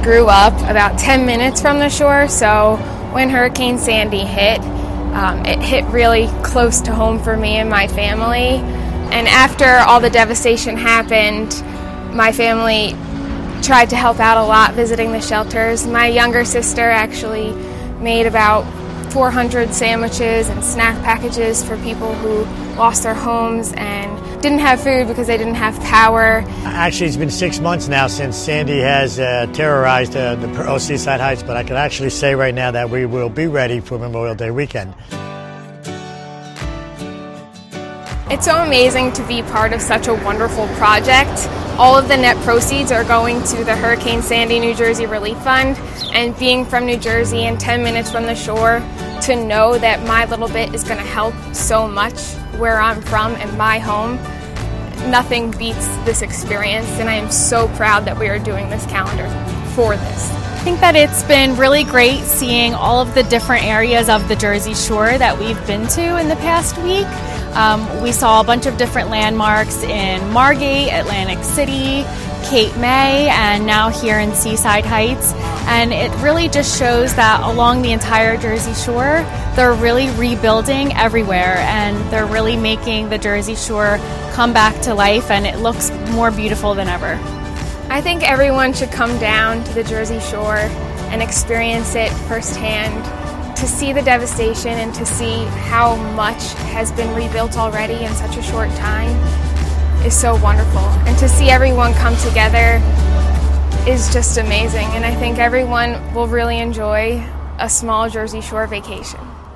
grew up about 10 minutes from the shore, so when Hurricane Sandy hit, it hit really close to home for me and my family. And after all the devastation happened, my family tried to help out a lot visiting the shelters. My younger sister actually made about 400 sandwiches and snack packages for people who lost their homes and didn't have food because they didn't have power. Actually, it's been 6 months now since Sandy has terrorized the Pearl Seaside Heights, but I can actually say right now that we will be ready for Memorial Day weekend. It's so amazing to be part of such a wonderful project. All of the net proceeds are going to the Hurricane Sandy New Jersey Relief Fund, and being from New Jersey and 10 minutes from the shore, to know that my little bit is going to help so much where I'm from and my home, nothing beats this experience, and I am so proud that we are doing this calendar for this. I think that it's been really great seeing all of the different areas of the Jersey Shore that we've been to in the past week. We saw a bunch of different landmarks in Margate, Atlantic City, Cape May, and now here in Seaside Heights. And it really just shows that along the entire Jersey Shore, they're really rebuilding everywhere, and they're really making the Jersey Shore come back to life, and it looks more beautiful than ever. I think everyone should come down to the Jersey Shore and experience it firsthand, to see the devastation and to see how much has been rebuilt already in such a short time is so wonderful. And to see everyone come together is just amazing. And I think everyone will really enjoy a small Jersey Shore vacation.